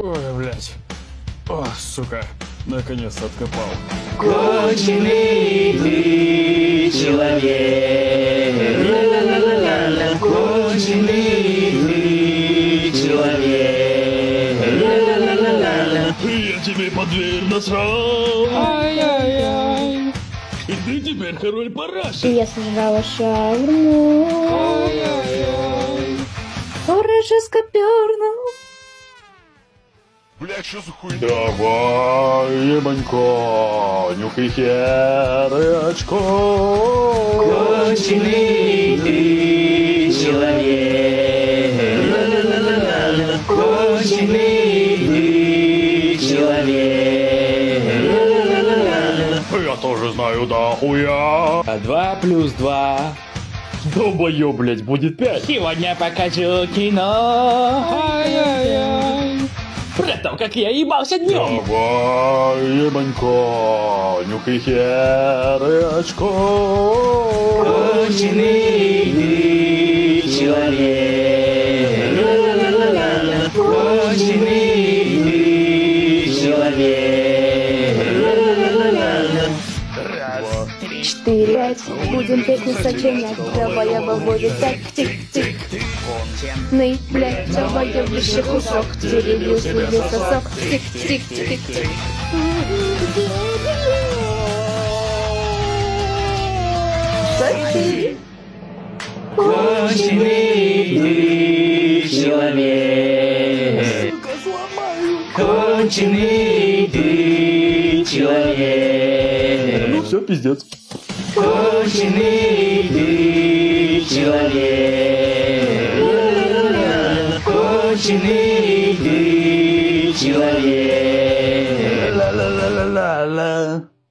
Ой, блядь. О, сука. Наконец-то откопал. Конченый ты человек. Ла-ла-ла-ла-ла. Конченый ты человек. Ла-ла-ла-ла-ла. Я тебе под дверь насрал. Ай-яй-яй. И ты теперь король И параши. я сожрала шаурму. Ай-яй-яй. Хорошо скопернул. Бля, что за хуйня? Давай, ебанько, нюхай хер и очко. Конченый ты человек. Ла-ла-ла-ла-ла. Конченый ты человек. Ла-ла-ла-ла-ла. Я тоже знаю, да хуя. 2 плюс 2. Долбоёб, блядь, будет 5. Сегодня покажу кино. Ай-яй-яй. Про то, как я ебался днем. Давай, ебанько, нюхай хер и очко. Конченый ты человек. Ла-ла-ла-ла-ла. Конченый ты человек. Ла-ла-ла-ла-ла. Раз, 3, 4, 5. Будем песню сочинять. Давай я бабулю так, тик-тик. Ный, блядь, давай я выше кусок. Теребил свой сосок. Тик-тик-тик-тик. Сочи. конченый ты человек. Конченый ты человек. Ну все, пиздец. Конченый ты человек. Ла-ла-ла-ла. Конченый ты человек. Ла-ла-ла-ла-ла.